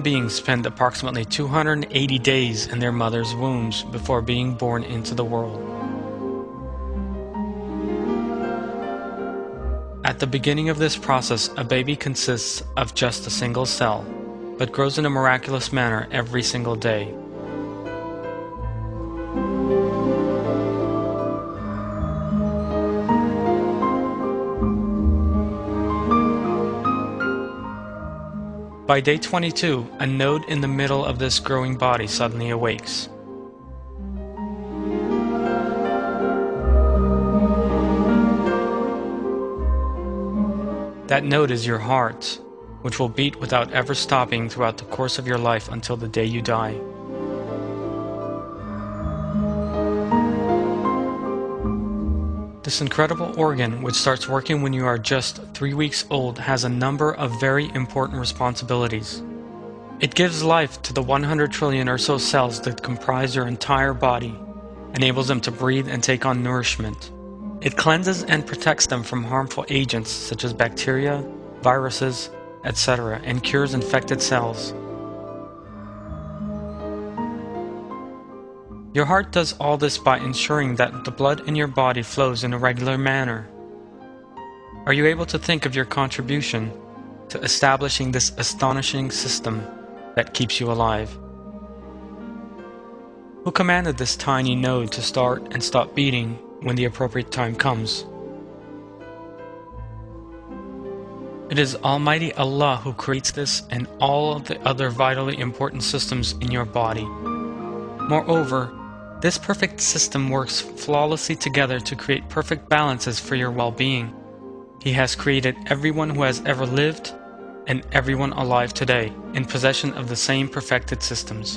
beings spend approximately 280 days in their mother's wombs before being born into the world. At the beginning of this process, a baby consists of just a single cell, but grows in a miraculous manner every single day. By day 22, a node in the middle of this growing body suddenly awakes. That node is your heart, which will beat without ever stopping throughout the course of your life until the day you die. This incredible organ, which starts working when you are just 3 weeks old, has a number of very important responsibilities. It gives life to the 100 trillion or so cells that comprise your entire body, enables them to breathe and take on nourishment. It cleanses and protects them from harmful agents such as bacteria, viruses, etc., and cures infected cells. Your heart does all this by ensuring that the blood in your body flows in a regular manner. Are you able to think of your contribution to establishing this astonishing system that keeps you alive? Who commanded this tiny node to start and stop beating when the appropriate time comes? It is Almighty Allah who creates this and all of the other vitally important systems in your body. Moreover, this perfect system works flawlessly together to create perfect balances for your well-being. He has created everyone who has ever lived and everyone alive today in possession of the same perfected systems.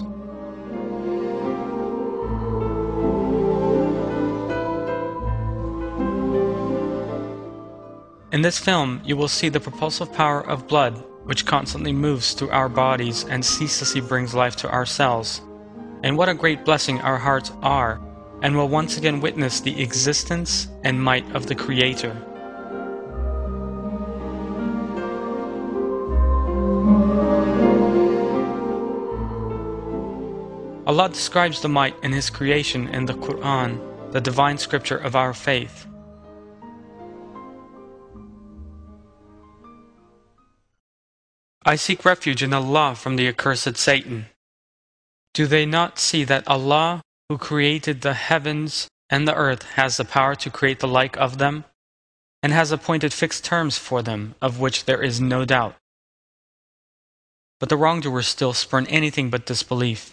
In this film, you will see the propulsive power of blood, which constantly moves through our bodies and ceaselessly brings life to our cells. And what a great blessing our hearts are, and will once again witness the existence and might of the Creator. Allah describes the might in His creation in the Quran, the divine scripture of our faith. I seek refuge in Allah from the accursed Satan. Do they not see that Allah, who created the heavens and the earth, has the power to create the like of them, and has appointed fixed terms for them, of which there is no doubt? But the wrongdoers still spurn anything but disbelief.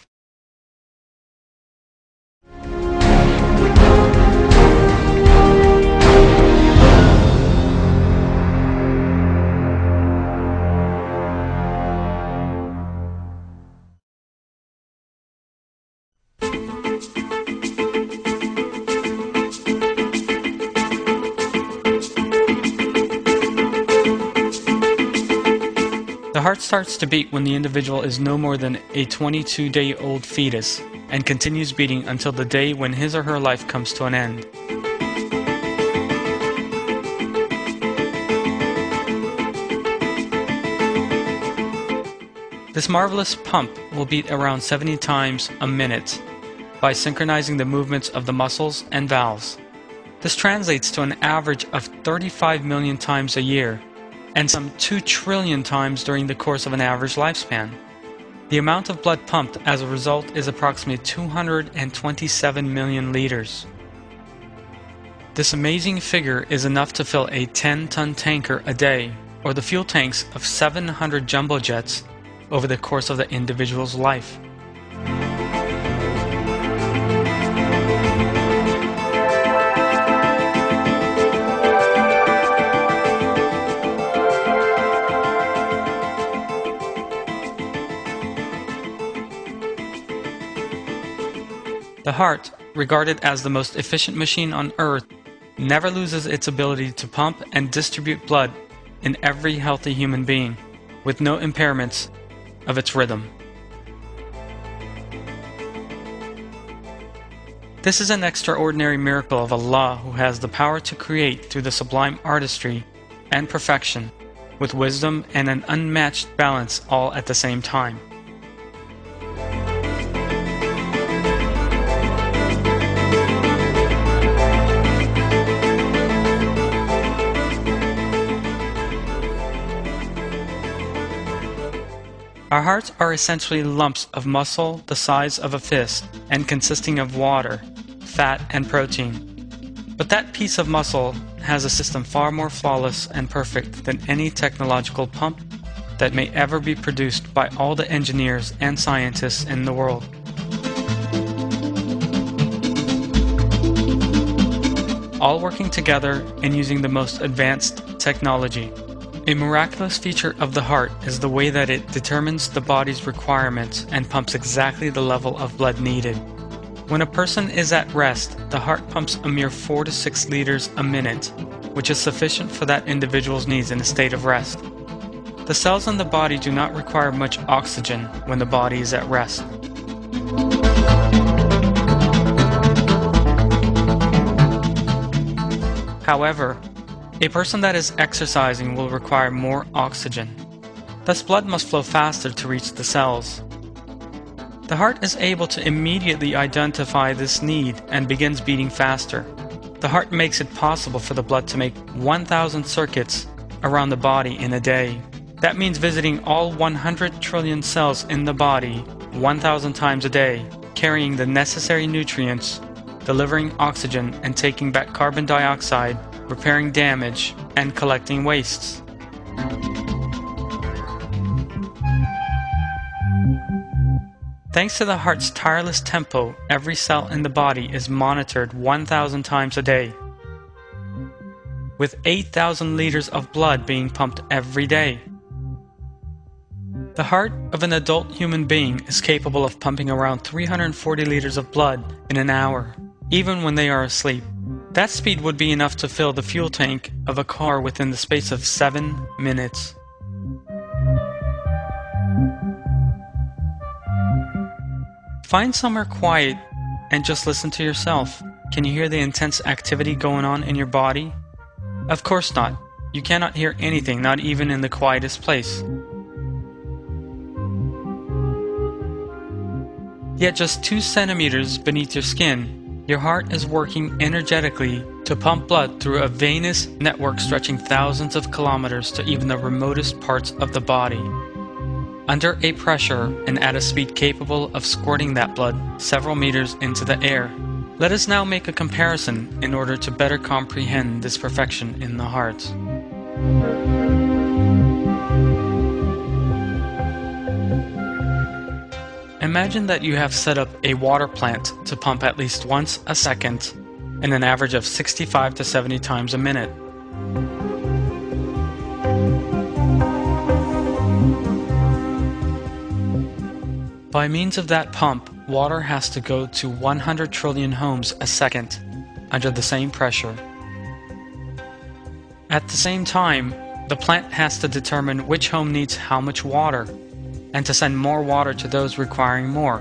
The heart starts to beat when the individual is no more than a 22-day-old fetus and continues beating until the day when his or her life comes to an end. This marvelous pump will beat around 70 times a minute by synchronizing the movements of the muscles and valves. This translates to an average of 35 million times a year, and some 2 trillion times during the course of an average lifespan. The amount of blood pumped as a result is approximately 227 million liters. This amazing figure is enough to fill a 10-ton tanker a day, or the fuel tanks of 700 jumbo jets over the course of the individual's life. The heart, regarded as the most efficient machine on earth, never loses its ability to pump and distribute blood in every healthy human being, with no impairments of its rhythm. This is an extraordinary miracle of Allah, who has the power to create through the sublime artistry and perfection, with wisdom and an unmatched balance all at the same time. Our hearts are essentially lumps of muscle the size of a fist and consisting of water, fat, and protein. But that piece of muscle has a system far more flawless and perfect than any technological pump that may ever be produced by all the engineers and scientists in the world. All working together and using the most advanced technology. A miraculous feature of the heart is the way that it determines the body's requirements and pumps exactly the level of blood needed. When a person is at rest, the heart pumps a mere 4 to 6 liters a minute, which is sufficient for that individual's needs in a state of rest. The cells in the body do not require much oxygen when the body is at rest. However, a person that is exercising will require more oxygen. Thus, blood must flow faster to reach the cells. The heart is able to immediately identify this need and begins beating faster. The heart makes it possible for the blood to make 1,000 circuits around the body in a day. That means visiting all 100 trillion cells in the body 1,000 times a day, carrying the necessary nutrients, delivering oxygen and taking back carbon dioxide, repairing damage, and collecting wastes. Thanks to the heart's tireless tempo, every cell in the body is monitored 1,000 times a day, with 8,000 liters of blood being pumped every day. The heart of an adult human being is capable of pumping around 340 liters of blood in an hour, even when they are asleep. That speed would be enough to fill the fuel tank of a car within the space of 7 minutes. Find somewhere quiet and just listen to yourself. Can you hear the intense activity going on in your body? Of course not. You cannot hear anything, not even in the quietest place. Yet just 2 centimeters beneath your skin, your heart is working energetically to pump blood through a venous network stretching thousands of kilometers to even the remotest parts of the body, under a pressure and at a speed capable of squirting that blood several meters into the air. Let us now make a comparison in order to better comprehend this perfection in the heart. Imagine that you have set up a water plant to pump at least once a second and an average of 65 to 70 times a minute. By means of that pump, water has to go to 100 trillion homes a second under the same pressure. At the same time, the plant has to determine which home needs how much water, and to send more water to those requiring more.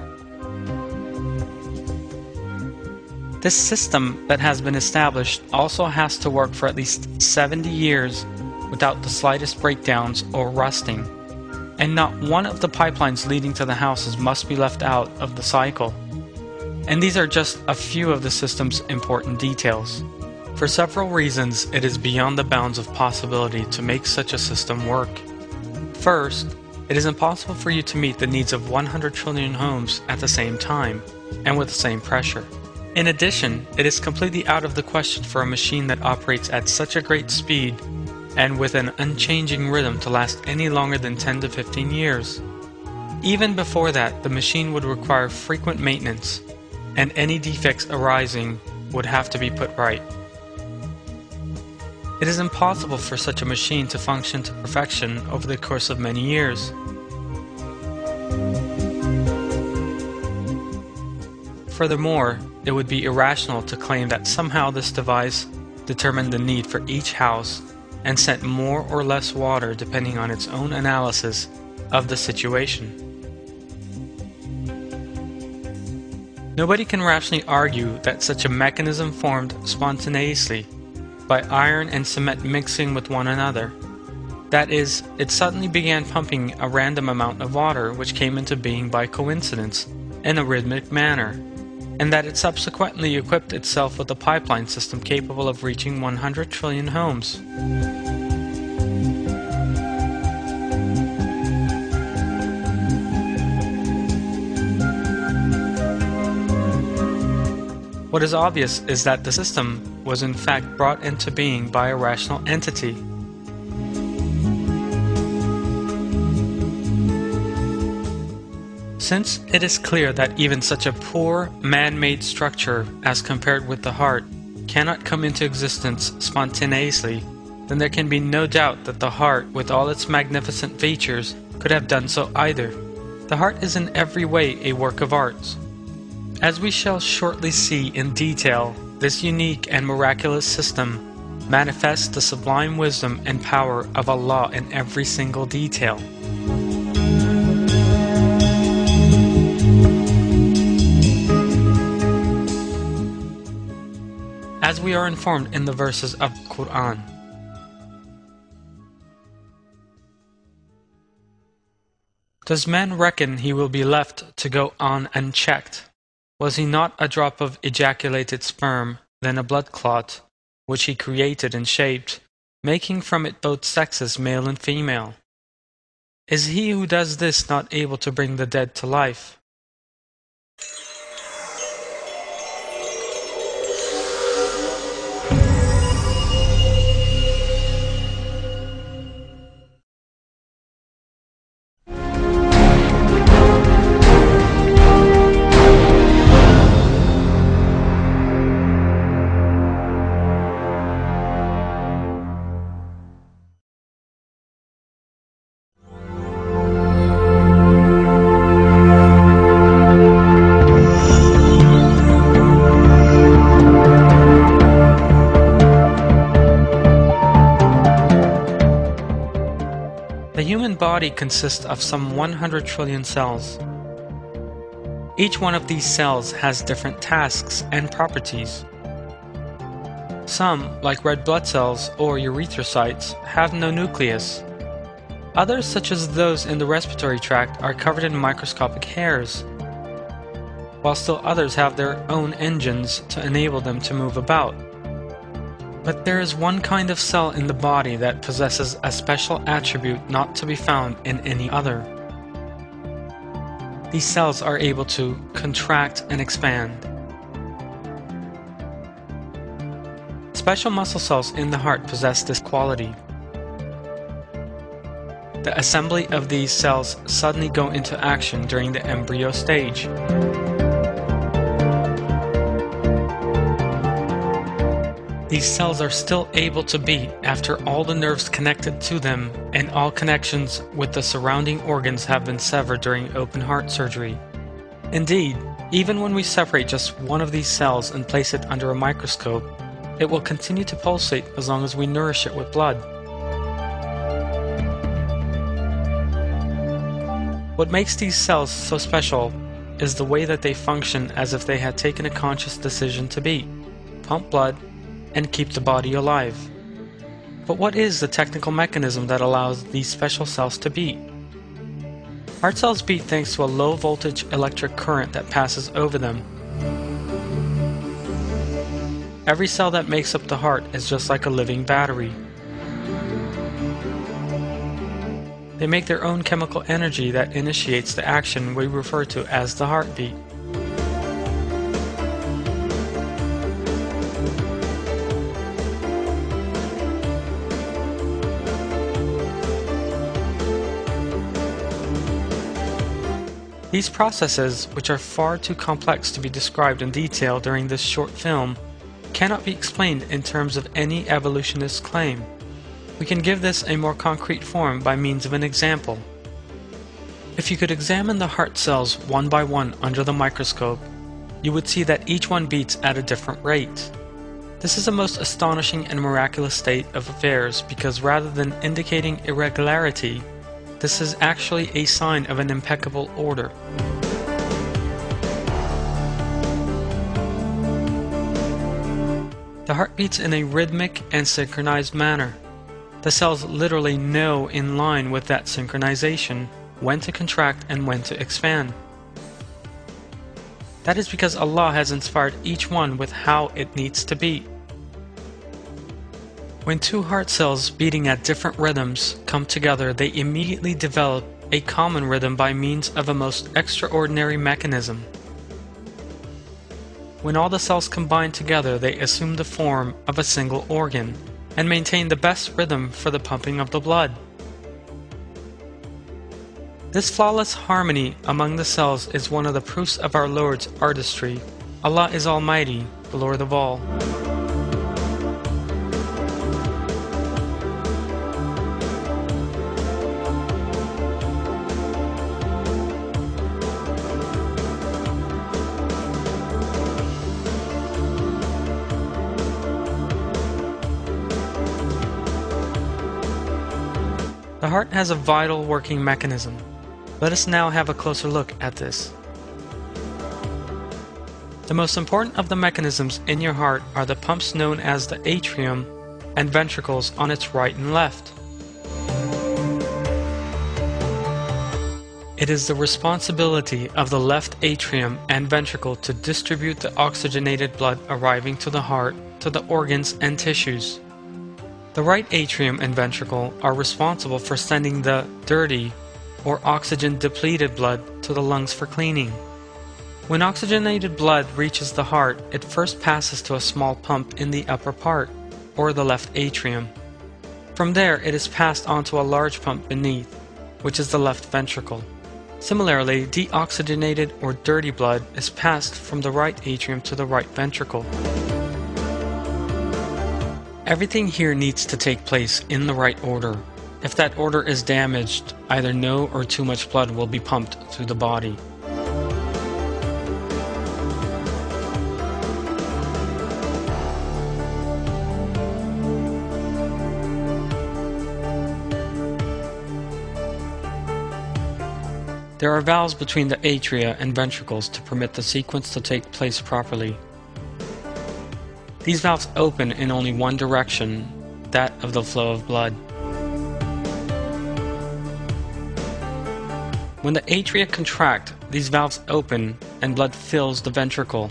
This system that has been established also has to work for at least 70 years without the slightest breakdowns or rusting, and not one of the pipelines leading to the houses must be left out of the cycle. And these are just a few of the system's important details. For several reasons, it is beyond the bounds of possibility to make such a system work. First, it is impossible for you to meet the needs of 100 trillion homes at the same time, and with the same pressure. In addition, it is completely out of the question for a machine that operates at such a great speed and with an unchanging rhythm to last any longer than 10 to 15 years. Even before that, the machine would require frequent maintenance, and any defects arising would have to be put right. It is impossible for such a machine to function to perfection over the course of many years. Furthermore, it would be irrational to claim that somehow this device determined the need for each house and sent more or less water depending on its own analysis of the situation. Nobody can rationally argue that such a mechanism formed spontaneously by iron and cement mixing with one another. That is, it suddenly began pumping a random amount of water which came into being by coincidence in a rhythmic manner, and that it subsequently equipped itself with a pipeline system capable of reaching 100 trillion homes. What is obvious is that the system was in fact brought into being by a rational entity. Since it is clear that even such a poor, man-made structure as compared with the heart cannot come into existence spontaneously, then there can be no doubt that the heart, with all its magnificent features, could have done so either. The heart is in every way a work of art. As we shall shortly see in detail, this unique and miraculous system manifests the sublime wisdom and power of Allah in every single detail. As we are informed in the verses of the Quran. Does man reckon he will be left to go on unchecked? Was he not a drop of ejaculated sperm, then a blood clot, which he created and shaped, making from it both sexes, male and female? Is he who does this not able to bring the dead to life? The human body consists of some 100 trillion cells. Each one of these cells has different tasks and properties. Some, like red blood cells or erythrocytes, have no nucleus. Others, such as those in the respiratory tract, are covered in microscopic hairs, while still others have their own engines to enable them to move about. But there is one kind of cell in the body that possesses a special attribute not to be found in any other. These cells are able to contract and expand. Special muscle cells in the heart possess this quality. The assembly of these cells suddenly go into action during the embryo stage. These cells are still able to beat after all the nerves connected to them and all connections with the surrounding organs have been severed during open heart surgery. Indeed, even when we separate just one of these cells and place it under a microscope, it will continue to pulsate as long as we nourish it with blood. What makes these cells so special is the way that they function as if they had taken a conscious decision to beat, pump blood, and keep the body alive. But what is the technical mechanism that allows these special cells to beat? Heart cells beat thanks to a low voltage electric current that passes over them. Every cell that makes up the heart is just like a living battery. They make their own chemical energy that initiates the action we refer to as the heartbeat. These processes, which are far too complex to be described in detail during this short film, cannot be explained in terms of any evolutionist claim. We can give this a more concrete form by means of an example. If you could examine the heart cells one by one under the microscope, you would see that each one beats at a different rate. This is a most astonishing and miraculous state of affairs because rather than indicating irregularity, this is actually a sign of an impeccable order. The heart beats in a rhythmic and synchronized manner. The cells literally know in line with that synchronization when to contract and when to expand. That is because Allah has inspired each one with how it needs to beat. When two heart cells beating at different rhythms come together, they immediately develop a common rhythm by means of a most extraordinary mechanism. When all the cells combine together, they assume the form of a single organ and maintain the best rhythm for the pumping of the blood. This flawless harmony among the cells is one of the proofs of our Lord's artistry. Allah is Almighty, the Lord of all. The heart has a vital working mechanism. Let us now have a closer look at this. The most important of the mechanisms in your heart are the pumps known as the atrium and ventricles on its right and left. It is the responsibility of the left atrium and ventricle to distribute the oxygenated blood arriving to the heart, to the organs and tissues. The right atrium and ventricle are responsible for sending the dirty or oxygen-depleted blood to the lungs for cleaning. When oxygenated blood reaches the heart, it first passes to a small pump in the upper part, or the left atrium. From there, it is passed onto a large pump beneath, which is the left ventricle. Similarly, deoxygenated or dirty blood is passed from the right atrium to the right ventricle. Everything here needs to take place in the right order. If that order is damaged, either no or too much blood will be pumped through the body. There are valves between the atria and ventricles to permit the sequence to take place properly. These valves open in only one direction, that of the flow of blood. When the atria contract, these valves open and blood fills the ventricle.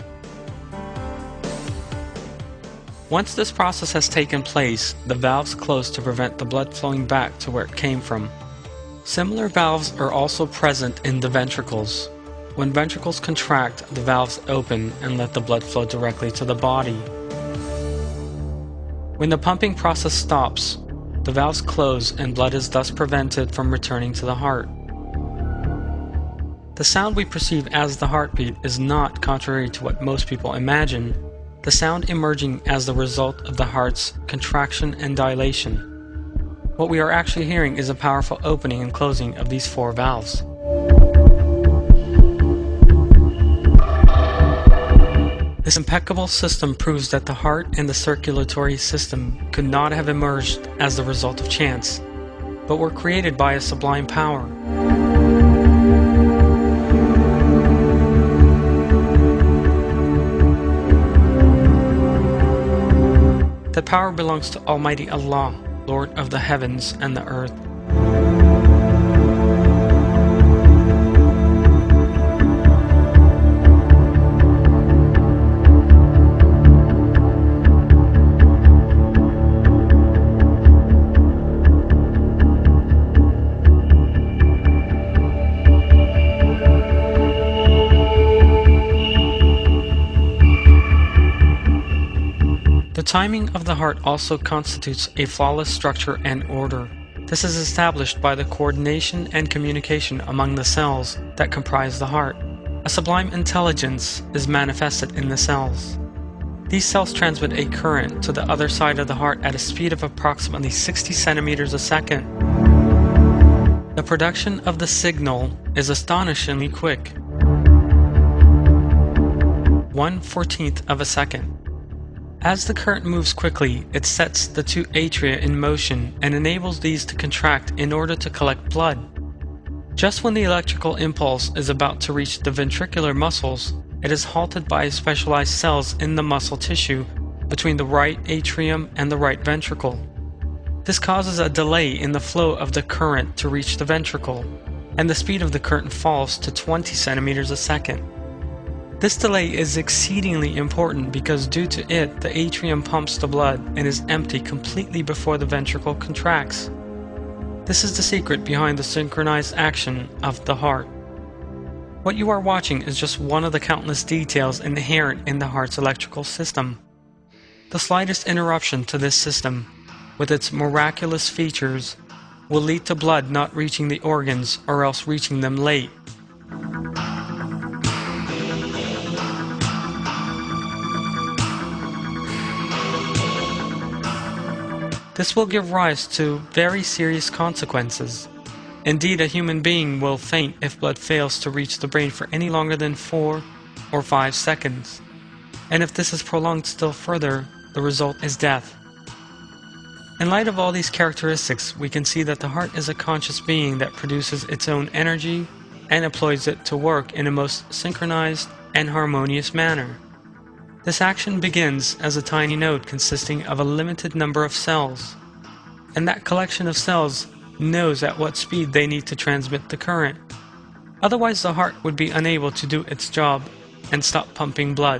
Once this process has taken place, the valves close to prevent the blood flowing back to where it came from. Similar valves are also present in the ventricles. When ventricles contract, the valves open and let the blood flow directly to the body. When the pumping process stops, the valves close and blood is thus prevented from returning to the heart. The sound we perceive as the heartbeat is not contrary to what most people imagine, the sound emerging as the result of the heart's contraction and dilation. What we are actually hearing is a powerful opening and closing of these four valves. This impeccable system proves that the heart and the circulatory system could not have emerged as the result of chance, but were created by a sublime power. That power belongs to Almighty Allah, Lord of the heavens and the earth. The timing of the heart also constitutes a flawless structure and order. This is established by the coordination and communication among the cells that comprise the heart. A sublime intelligence is manifested in the cells. These cells transmit a current to the other side of the heart at a speed of approximately 60 centimeters a second. The production of the signal is astonishingly quick, 1/14 of a second. As the current moves quickly, it sets the two atria in motion and enables these to contract in order to collect blood. Just when the electrical impulse is about to reach the ventricular muscles, it is halted by specialized cells in the muscle tissue between the right atrium and the right ventricle. This causes a delay in the flow of the current to reach the ventricle, and the speed of the current falls to 20 centimeters a second. This delay is exceedingly important because due to it, the atrium pumps the blood and is empty completely before the ventricle contracts. This is the secret behind the synchronized action of the heart. What you are watching is just one of the countless details inherent in the heart's electrical system. The slightest interruption to this system, with its miraculous features, will lead to blood not reaching the organs or else reaching them late. This will give rise to very serious consequences. Indeed, a human being will faint if blood fails to reach the brain for any longer than 4 or 5 seconds. And if this is prolonged still further, the result is death. In light of all these characteristics, we can see that the heart is a conscious being that produces its own energy and employs it to work in a most synchronized and harmonious manner. This action begins as a tiny node consisting of a limited number of cells, and that collection of cells knows at what speed they need to transmit the current. Otherwise, the heart would be unable to do its job and stop pumping blood.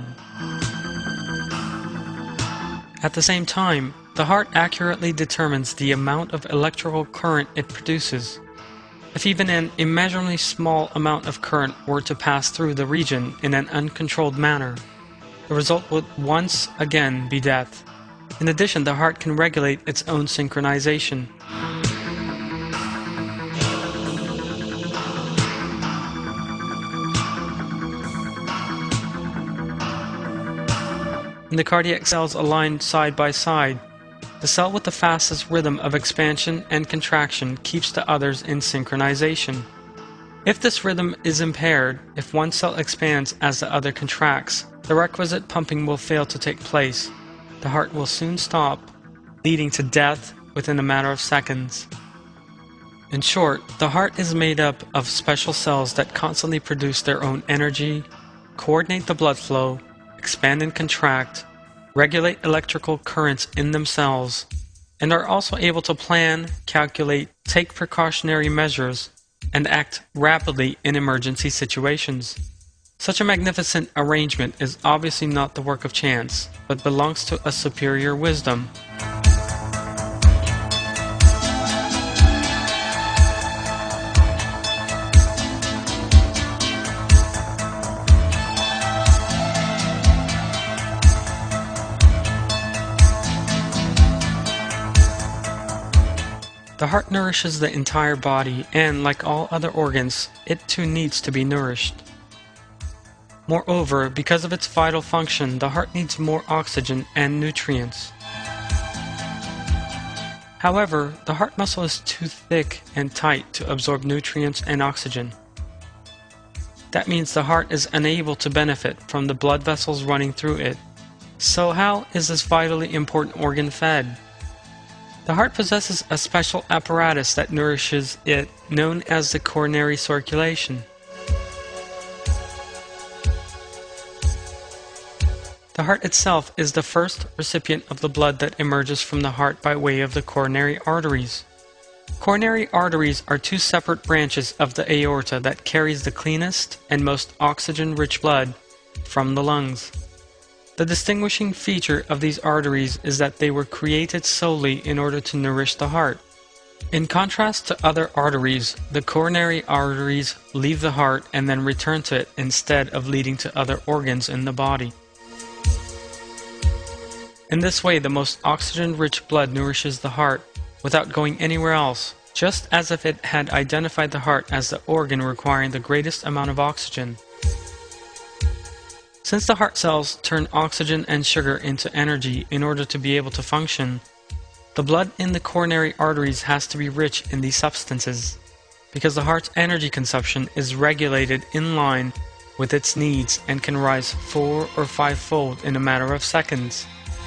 At the same time, the heart accurately determines the amount of electrical current it produces. If even an immeasurably small amount of current were to pass through the region in an uncontrolled manner, the result would once again be death. In addition, the heart can regulate its own synchronization. When the cardiac cells align side by side, the cell with the fastest rhythm of expansion and contraction keeps the others in synchronization. If this rhythm is impaired, if one cell expands as the other contracts, the requisite pumping will fail to take place. The heart will soon stop, leading to death within a matter of seconds. In short, the heart is made up of special cells that constantly produce their own energy, coordinate the blood flow, expand and contract, regulate electrical currents in themselves, and are also able to plan, calculate, take precautionary measures, and act rapidly in emergency situations. Such a magnificent arrangement is obviously not the work of chance, but belongs to a superior wisdom. The heart nourishes the entire body, and, like all other organs, it too needs to be nourished. Moreover, because of its vital function, the heart needs more oxygen and nutrients. However, the heart muscle is too thick and tight to absorb nutrients and oxygen. That means the heart is unable to benefit from the blood vessels running through it. So how is this vitally important organ fed? The heart possesses a special apparatus that nourishes it, known as the coronary circulation. The heart itself is the first recipient of the blood that emerges from the heart by way of the coronary arteries. Coronary arteries are two separate branches of the aorta that carries the cleanest and most oxygen-rich blood from the lungs. The distinguishing feature of these arteries is that they were created solely in order to nourish the heart. In contrast to other arteries, the coronary arteries leave the heart and then return to it instead of leading to other organs in the body. In this way, the most oxygen-rich blood nourishes the heart without going anywhere else, just as if it had identified the heart as the organ requiring the greatest amount of oxygen. Since the heart cells turn oxygen and sugar into energy in order to be able to function, the blood in the coronary arteries has to be rich in these substances, because the heart's energy consumption is regulated in line with its needs and can rise 4 or 5-fold in a matter of seconds.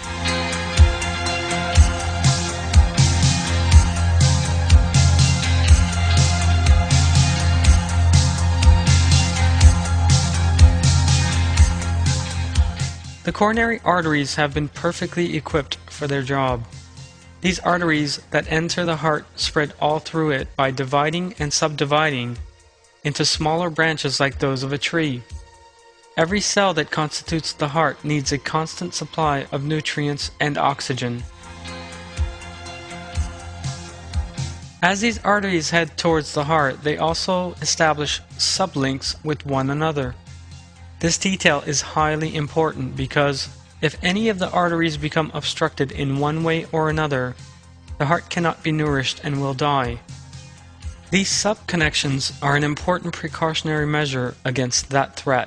The coronary arteries have been perfectly equipped for their job. These arteries that enter the heart spread all through it by dividing and subdividing into smaller branches like those of a tree. Every cell that constitutes the heart needs a constant supply of nutrients and oxygen. As these arteries head towards the heart, they also establish sublinks with one another. This detail is highly important because if any of the arteries become obstructed in one way or another, the heart cannot be nourished and will die. These subconnections are an important precautionary measure against that threat.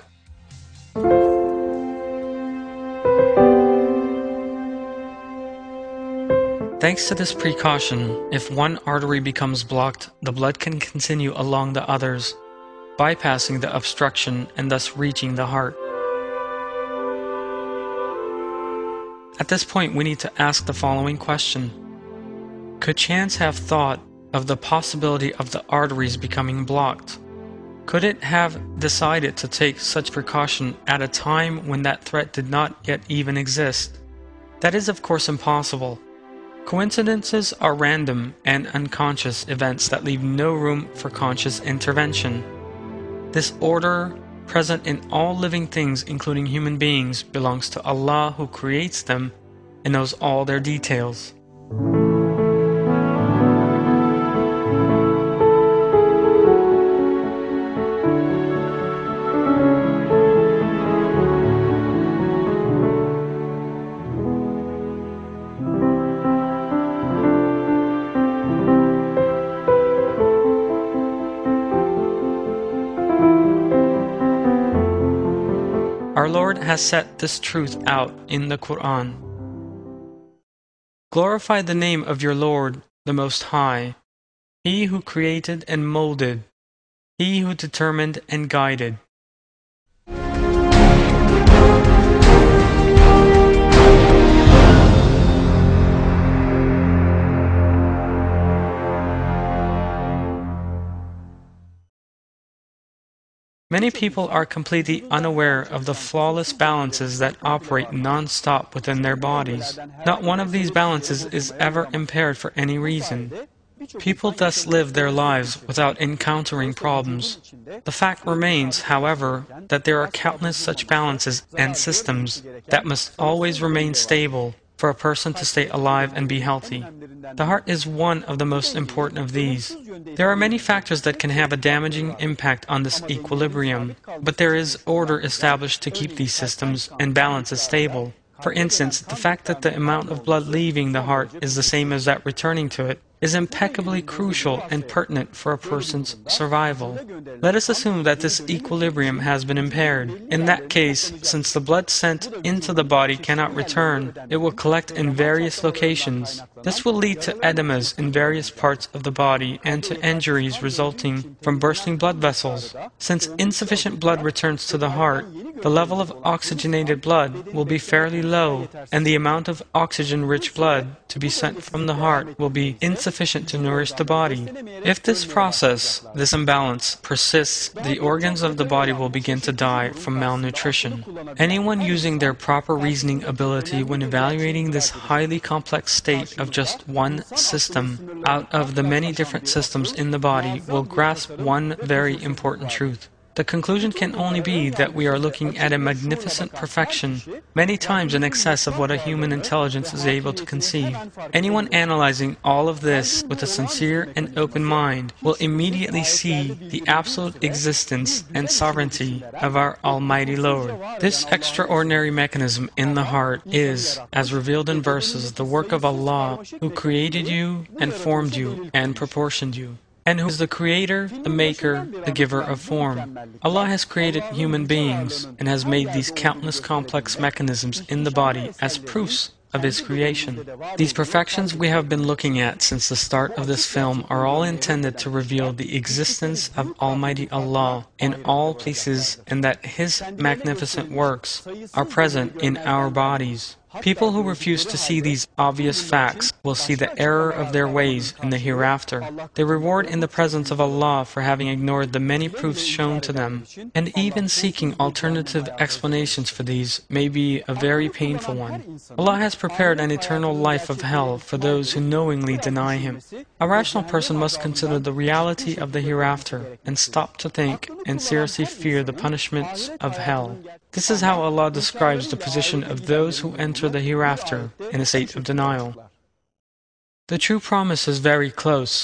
Thanks to this precaution, if one artery becomes blocked, the blood can continue along the others, bypassing the obstruction and thus reaching the heart. At this point, we need to ask the following question. Could chance have thought of the possibility of the arteries becoming blocked? Could it have decided to take such precaution at a time when that threat did not yet even exist? That is, of course, impossible. Coincidences are random and unconscious events that leave no room for conscious intervention. This order, present in all living things including human beings, belongs to Allah who creates them and knows all their details. Our Lord has set this truth out in the Quran. Glorify the name of your Lord, the Most High, He who created and molded, He who determined and guided. Many people are completely unaware of the flawless balances that operate non-stop within their bodies. Not one of these balances is ever impaired for any reason. People thus live their lives without encountering problems. The fact remains, however, that there are countless such balances and systems that must always remain stable for a person to stay alive and be healthy. The heart is one of the most important of these. There are many factors that can have a damaging impact on this equilibrium, but there is order established to keep these systems and balances stable. For instance, the fact that the amount of blood leaving the heart is the same as that returning to it is impeccably crucial and pertinent for a person's survival. Let us assume that this equilibrium has been impaired. In that case, since the blood sent into the body cannot return, it will collect in various locations. This will lead to edemas in various parts of the body and to injuries resulting from bursting blood vessels. Since insufficient blood returns to the heart, the level of oxygenated blood will be fairly low, and the amount of oxygen-rich blood to be sent from the heart will be insufficient to nourish the body. If this process, this imbalance, persists, the organs of the body will begin to die from malnutrition. Anyone using their proper reasoning ability when evaluating this highly complex state of just one system out of the many different systems in the body will grasp one very important truth. The conclusion can only be that we are looking at a magnificent perfection, many times in excess of what a human intelligence is able to conceive. Anyone analyzing all of this with a sincere and open mind will immediately see the absolute existence and sovereignty of our Almighty Lord. This extraordinary mechanism in the heart is, as revealed in verses, the work of Allah, who created you and formed you and proportioned you, and who is the creator, the maker, the giver of form. Allah has created human beings and has made these countless complex mechanisms in the body as proofs of His creation. These perfections we have been looking at since the start of this film are all intended to reveal the existence of Almighty Allah in all places and that His magnificent works are present in our bodies. People who refuse to see these obvious facts will see the error of their ways in the hereafter. Their reward in the presence of Allah for having ignored the many proofs shown to them, and even seeking alternative explanations for these, may be a very painful one. Allah has prepared an eternal life of hell for those who knowingly deny Him. A rational person must consider the reality of the hereafter and stop to think and seriously fear the punishments of hell. This is how Allah describes the position of those who enter the hereafter in a state of denial. The true promise is very close.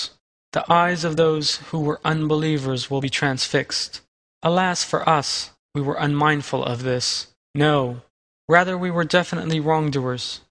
The eyes of those who were unbelievers will be transfixed. Alas for us, we were unmindful of this. No, rather we were definitely wrongdoers.